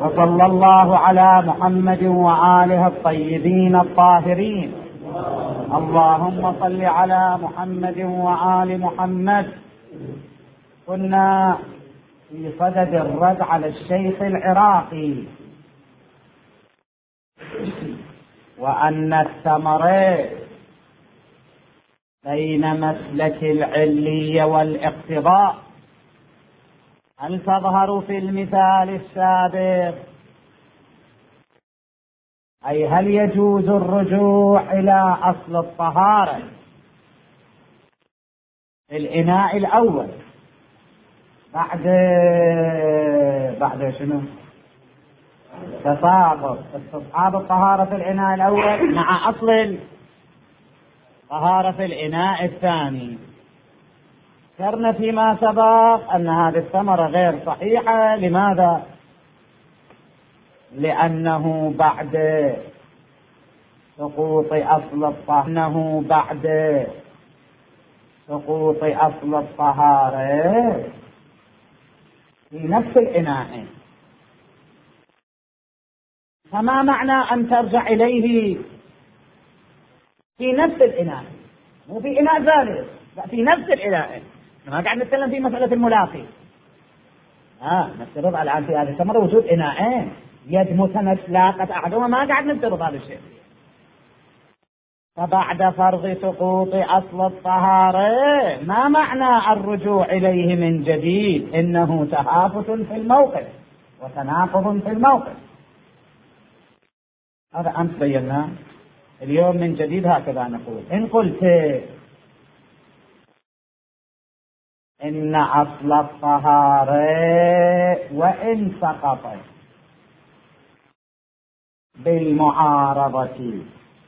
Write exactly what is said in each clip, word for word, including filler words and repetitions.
وصلى الله على محمد وآله الطيبين الطاهرين. اللهم صل على محمد وآل محمد. كنا في صدد الرد على الشيخ العراقي وأن الثمرة بين مسلك العلية والاقتضاء هل تظهر في المثال السابق، أي هل يجوز الرجوع إلى أصل الطهارة في الإناء الأول بعد بعد شنو؟ تساقط استصحاب الطهارة في الإناء الأول مع أصل الطهارة في الإناء الثاني. ذكرنا فيما سبق أن هذه الثمرة غير صحيحة. لماذا؟ لأنه بعد سقوط أصل الطهارة أنه بعد سقوط أصل الطهارة في نفس الإناء، فما معنى أن ترجع إليه في نفس الإناء، مو في إناء ثالث، لا في نفس الإناء. ما قاعد نتكلم في مسألة الملاقي. آه نفترض الآن في هذه الثمرة وجود إناءين يد متمس لاقت أحدهما، ما قاعد نفترض هذا الشيء. فبعد فرض سقوط أصل الطهارة ما معنى الرجوع إليه من جديد؟ إنه تهافت في الموقف وتناقض في الموقف. هذا أمس بينا، اليوم من جديد هكذا نقول. إن قلت إن أصل الطهارة وإن سقط بالمعارضة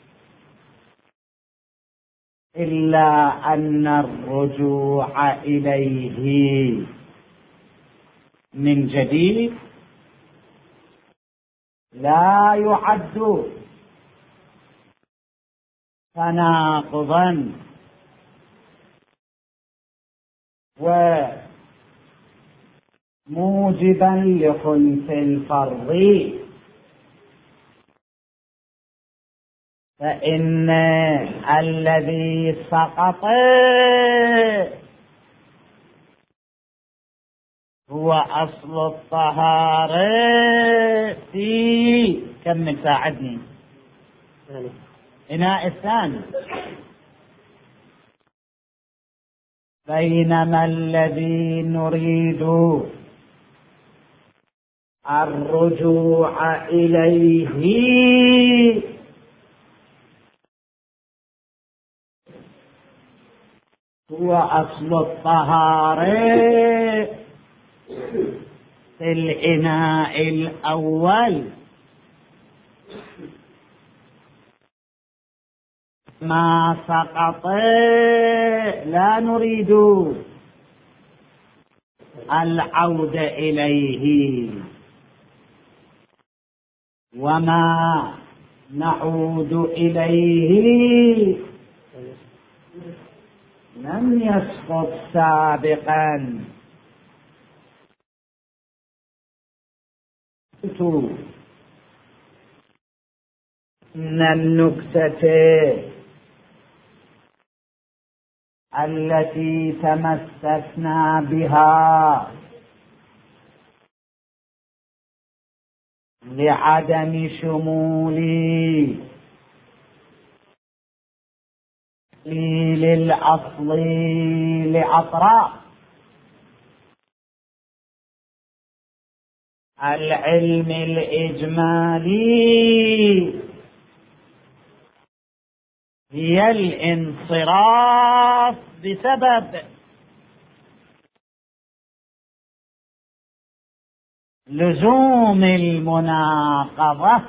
إلا أن الرجوع إليه من جديد لا يعد تناقضا وموجبا لخلف الفرض، فإن الذي سقط هو أصل الطهارة في كمل ساعدني إناء الثاني، بينما الذي نريد الرجوع إليه هو أصل الطهارة في الإناء الأول، ما سقط لا نريد العودة إليه، وما نعود إليه لم يسقط سابقا. إن النكتة التي تمسكنا بها لعدم شمول للأصل لأطراف العلم الإجمالي هي الانصراف بسبب لزوم المناقضة.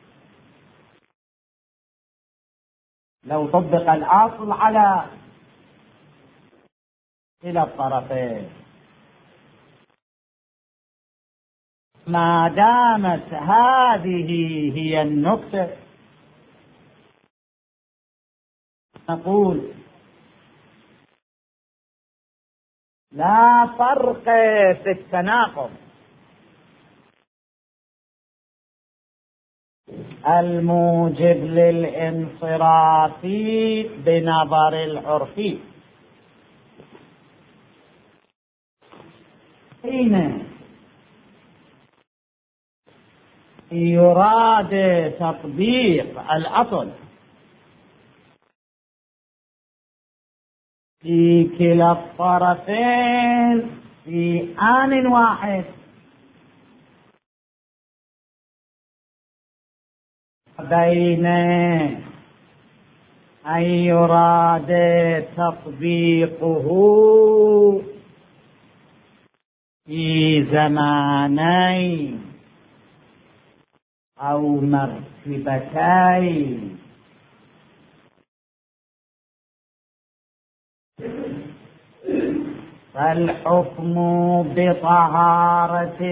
لو طبق الأصل على كلا الطرفين، ما دامت هذه هي النكتة نقول لا فرق في التناقض الموجب للانصراف بنظر العرف. حين يراد تطبيق الأصل في كلا الطرفين في آن واحد، بين أن يراد تطبيقه في زمانين أو مرتبتين، فالحكم بطهارة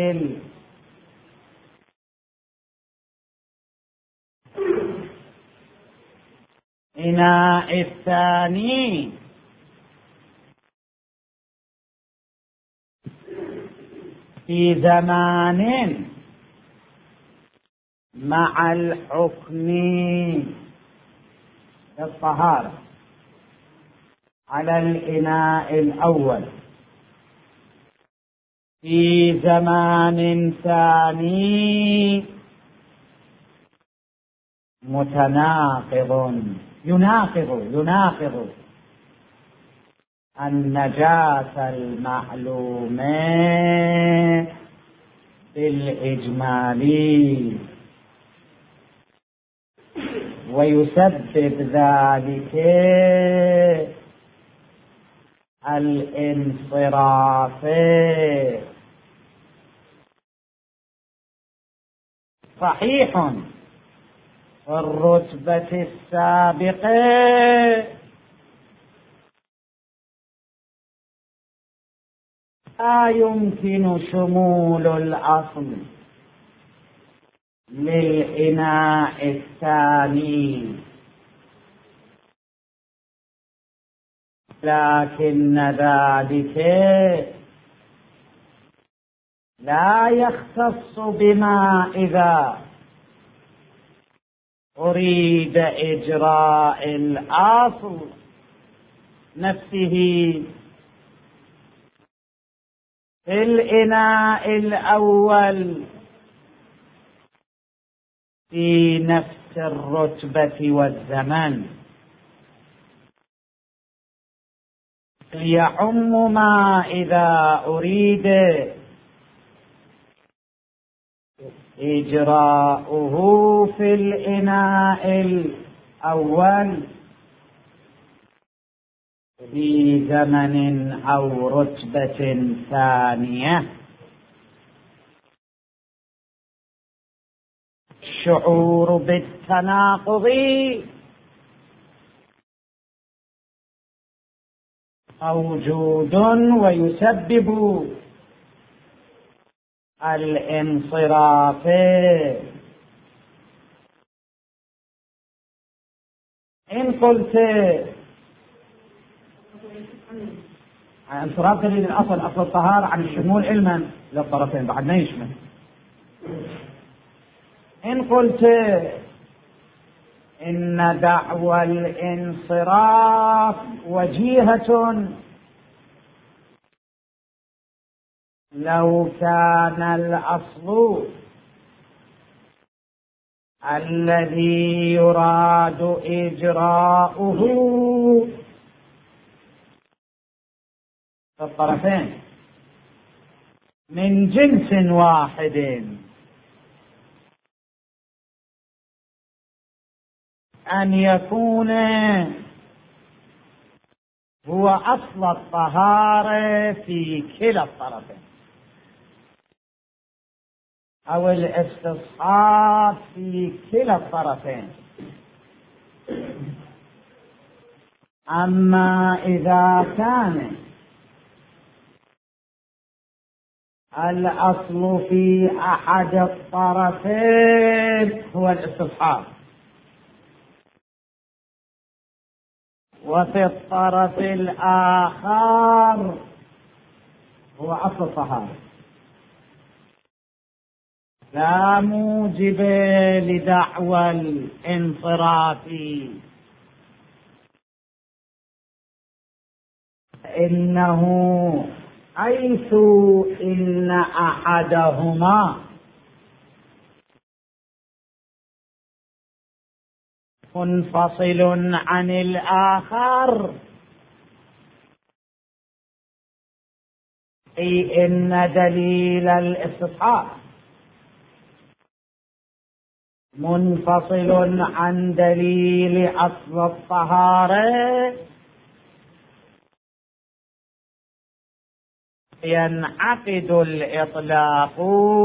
الإناء الثاني في زمان مع الحكم بالطهارة على الإناء الأول في زمان ثاني متناقض يناقض يناقض النجاسة المعلومة بالإجمالي، ويسبب ذلك الانصراف. صحيح في الرتبة السابقة لا يمكن شمول الأصل للإناء الثاني، لكن ذلك لا يختص بما إذا أريد إجراء الأصل نفسه في الإناء الأول في نفس الرتبة والزمن، يعم ما إذا أريد إجراؤه في الإناء الأول في زمن أو رتبة ثانية. الشعور بالتناقض موجود ويسبب الانصراف. إن قلت انصراف دليل الأصل أصل الطهارة عن الشمول علما للطرفين بعد ما يشمل. إن قلت إن دعوى الانصراف وجيهة لو كان الأصل الذي يراد إجراؤه في الطرفين من جنس واحد، أن يكون هو أصل الطهارة في كلا الطرفين، أو الاستصحاب في كلا الطرفين. أما إذا كان الأصل في أحد الطرفين هو الاستصحاب، وفي الطرف الآخر هو أصل الطهارة، لا موجب لدعوى الانصراف، إنه حيث إن أحدهما منفصل عن الآخر، أي إن دليل الاستصحاب منفصل عن دليل أصل الطهارة، ينعقد الإطلاق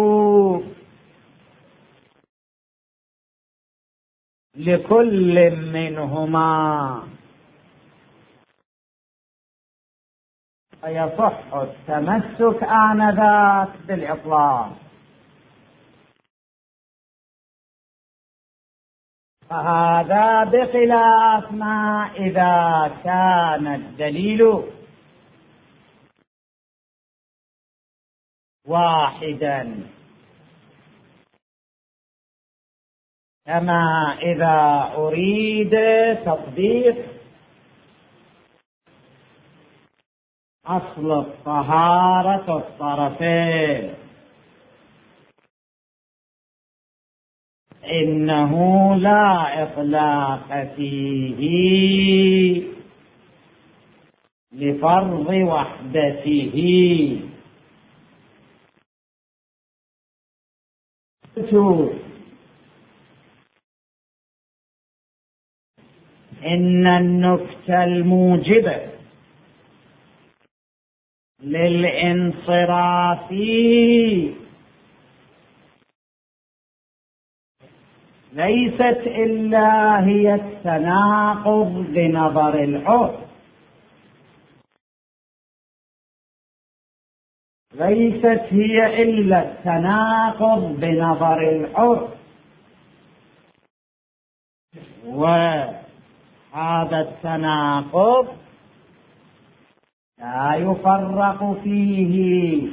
لكل منهما، فيصح التمسك آنذاك بالإطلاق. فهذا بخلاف ما إذا كان الدليل واحدا، كما إذا أريد تطبيق أصل الطهارة الطرفين، إنه لا إطلاق فيه لفرض وحدته. إن النكتة الموجبة للانصراف ليست إلا هي التناقض بنظر العرف، ليست هي إلا التناقض بنظر العرف، وهذا التناقض لا يفرق فيه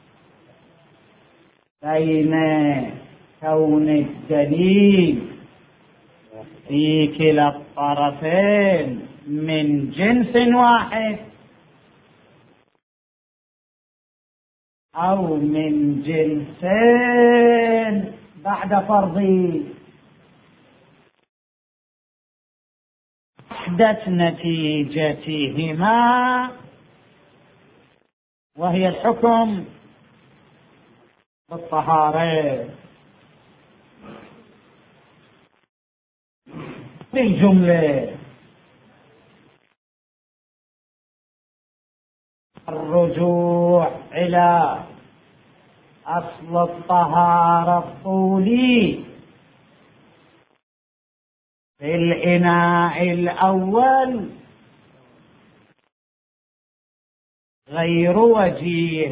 بين كون الدليل في كلا الطرفين من جنس واحد أو من جنسين بعد فرض وحدة نتيجتهما، وهي الحكم بالطهارة. في الجملة الرجوع إلى أصل الطهارة الطولي في الإناء الأول غير وجيه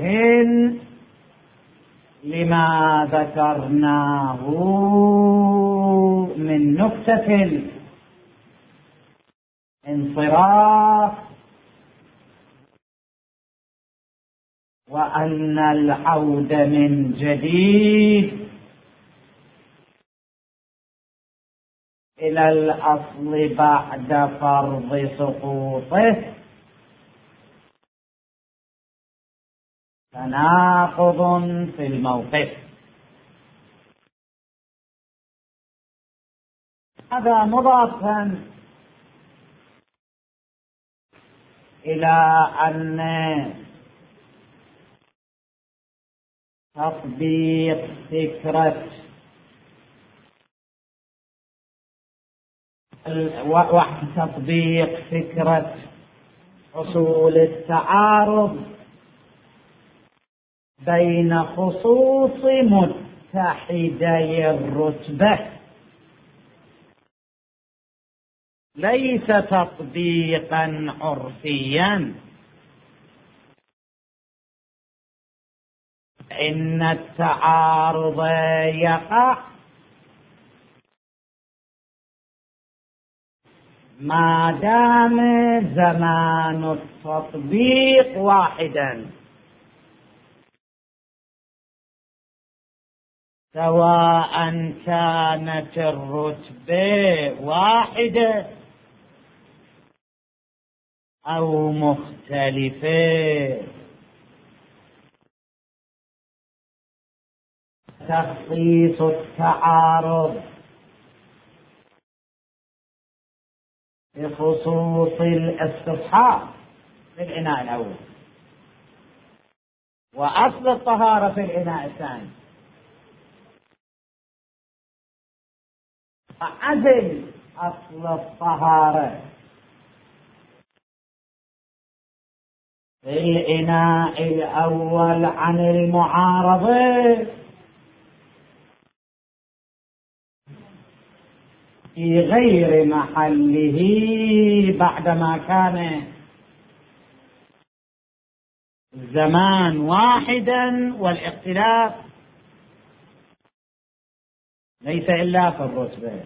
لما ذكرناه من نكتة الانصراف، وأن العود من جديد إلى الأصل بعد فرض سقوطه تناقض في الموقف. هذا مضافا إلى أن تطبيق فكرة وتطبيق فكرة حصول التعارض بين خصوص متحدي الرتبة ليس تطبيقا عرفيا، إن التعارض يقع ما دام زمان التطبيق واحدا، سواء كانت الرتبة واحدة أو مختلفة. تخصيص التعارض بخصوص الاستصحاب في الإناء الأول، وأصل الطهارة في الإناء الثاني، فعزل أصل الطهارة في الإناء الأول عن المعارضة في غير محله بعدما كان الزمان واحدا والاختلاف ليس إلا في الرتبة.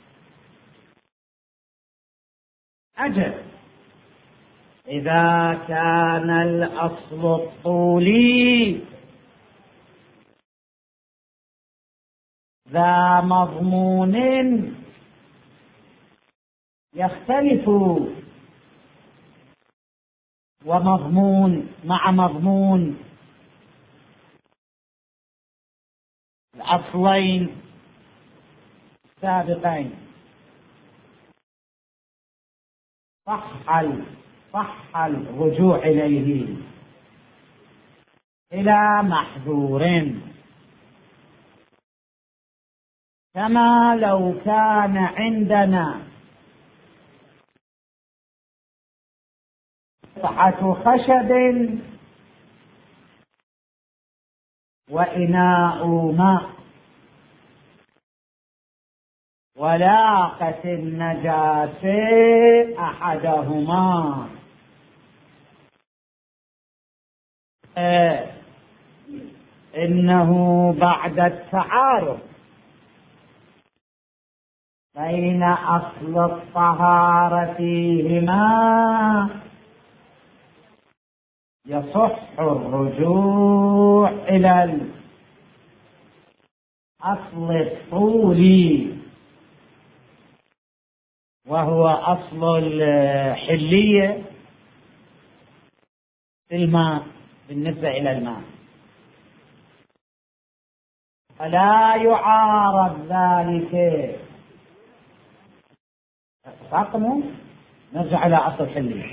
أجل إذا كان الأصل الطولي ذا مضمون يختلف ومضمون مع مضمون الأصلين السابقين، صح صح الرجوع إليه إلى محذور، كما لو كان عندنا قطعة خشب وإناء ماء ولاقت النجاسة أحدهما، آه إنه بعد التعارض بين أصل الطهارة فيهما يصح الرجوع إلى الأصل الطولي وهو أصل الحلية في الماء بالنسبة إلى الماء، فلا يعارض ذلك. اتفقنا؟ نرجع إلى أصل الحلية،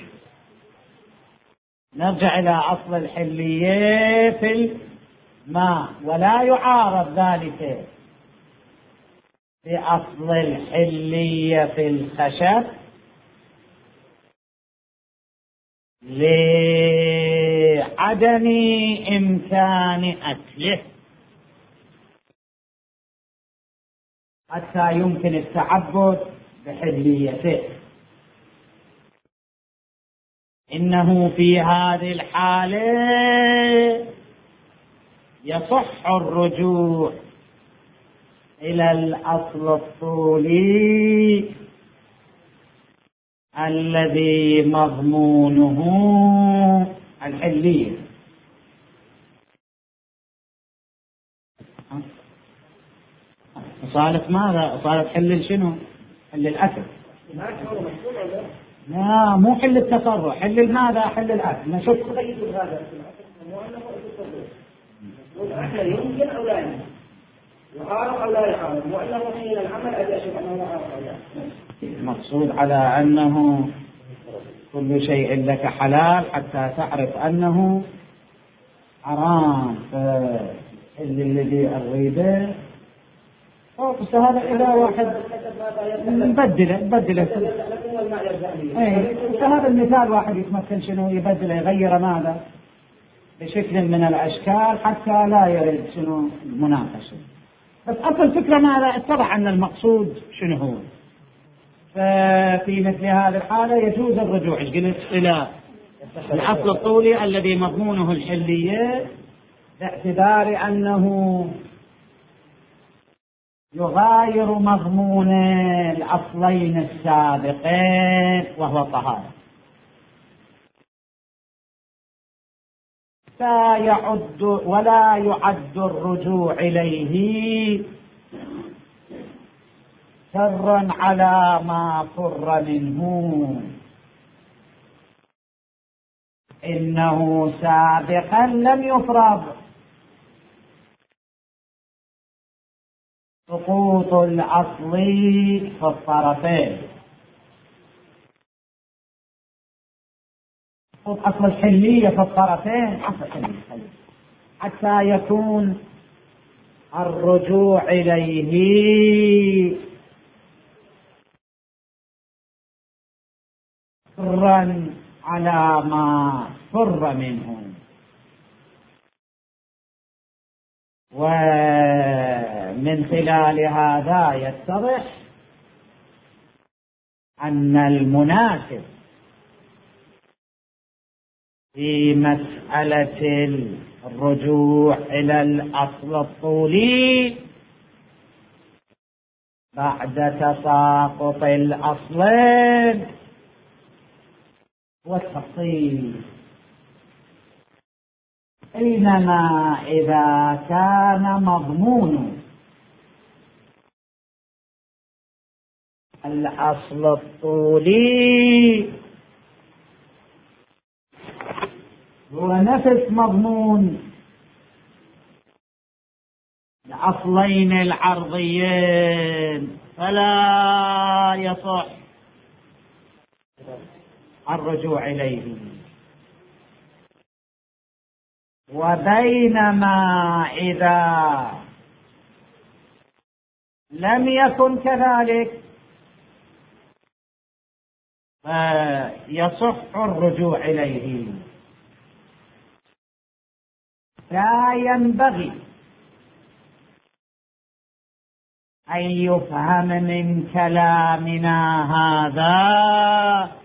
نرجع إلى أصل الحلية في الماء، ولا يعارض ذلك بأصل الحلية في الخشب لعدم إمكان أكله حتى يمكن التعبد بحليته. إنه في هذه الحالة يصح الرجوع إلى الأصل الطولي الذي مضمونه الحلية. صالة ماذا؟ صالة حل شنو؟ حل الأكل. لا مو حل التصرف، حل ماذا؟ حل الأكل. نشوف الأكل يمكن أو لا يمكن، يعارض أو لا يعارض، مو أنه حين العمل أجي أشوف أنه يعارض أو لا. المقصود على أنه كل شيء لك حلال حتى تعرف أنه حرام، فالحل الذي أريده بس هذا إذا واحد نبدله نبدله هذا المثال واحد يتمكن شنو يبدله يغير ماذا بشكل من الأشكال حتى لا يرد شنو المناقشة. بس أصل فكرة ماذا؟ اتضح أن المقصود شنو هو. ففي مثل هذه الحالة يجوز الرجوع إلى الأصل الطولي الذي مضمونه الحلية باعتبار أنه يغاير مضمون الأصلين السابقين وهو الطهارة. لا يعد ولا يعد الرجوع إليه سرا على ما فر منه، إنه سابقا لم يفرض سقوط الأصل في الطرفين، سقوط أصل الحلية في الطرفين حتى يكون الرجوع إليه سرا على ما فر منه. ومن خلال هذا يتضح أن المناسب في مسألة الرجوع إلى الأصل الطولي بعد تساقط الأصلين والتفصيل، إنما إذا كان مضمون الأصل الطولي هو نفس مضمون الأصلين العرضيين فلا يصح الرجوع إليه. وبينما إذا لم يكن كذلك فيصح الرجوع إليه. لا ينبغي أن يفهم من كلامنا هذا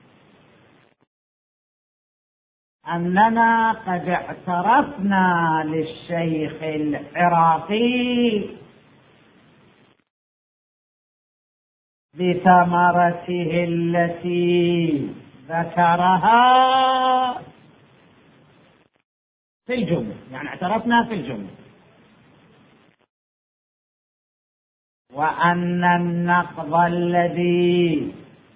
أننا قد اعترفنا للشيخ العراقي بثمرته التي ذكرها في الجملة، يعني اعترفنا في الجملة، وأن النقض الذي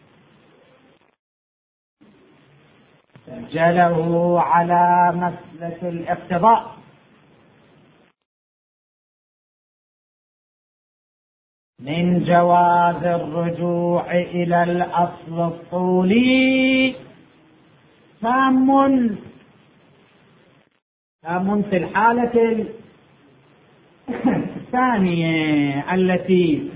سجله على مسلك الاقتضاء من جواز الرجوع إلى الأصل الطولي تام تام في الحالة الثانية التي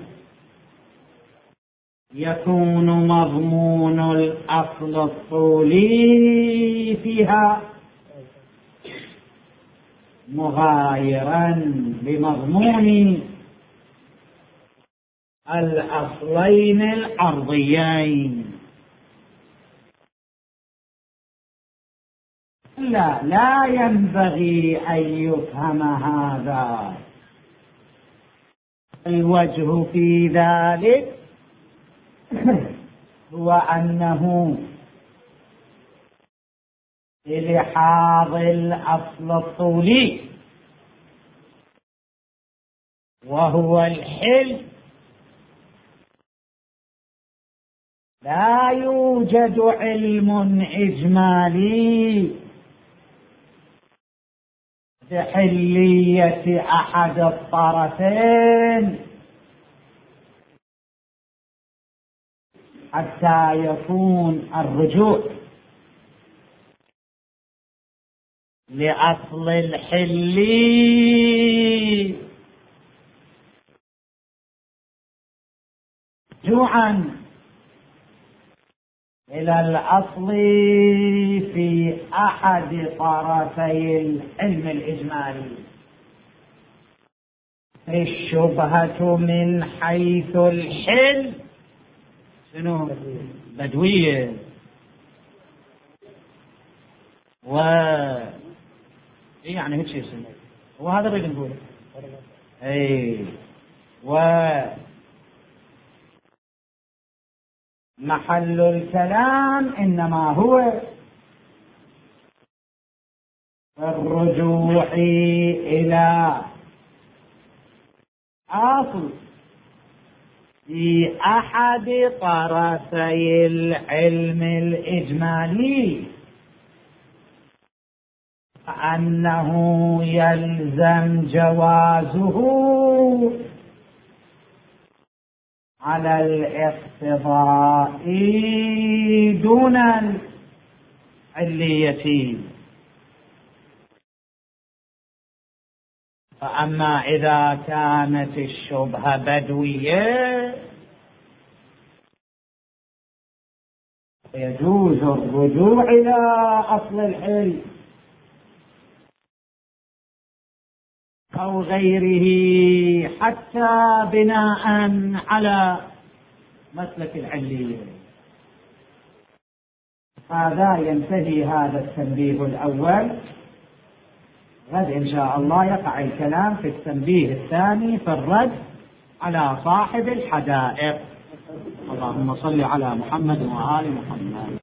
يكون مضمون الأصل الطولي فيها مغايرا لمضمون الأصلين العرضيين. لا لا ينبغي أن يفهم هذا. الوجه في ذلك هو أنه للحاظ الأصل الطولي وهو الحل لا يوجد علم إجمالي بحلية أحد الطرفين حتى يكون الرجوع لأصل الحل رجوعا إلى الأصل في أحد طرفي العلم الإجمالي. الشبهة من حيث الحل شنو؟ بدوية. و إيه يعني هيك شيء اسمه وهذا اللي نقوله. أي و محل الكلام إنما هو الرجوع إلى أصل في أحد طرفي العلم الإجمالي، فأنه يلزم جوازه على الاقتضاء دون العلية. فأما إذا كانت الشبهة بدوية يجوز الرجوع إلى أصل العلم أو غيره حتى بناء على مسلك العلية. هذا ينتهي هذا التنبيه الأول. غد إن شاء الله يقع الكلام في التنبيه الثاني في الرد على صاحب الحدائق. اللهم صل على محمد وآل محمد.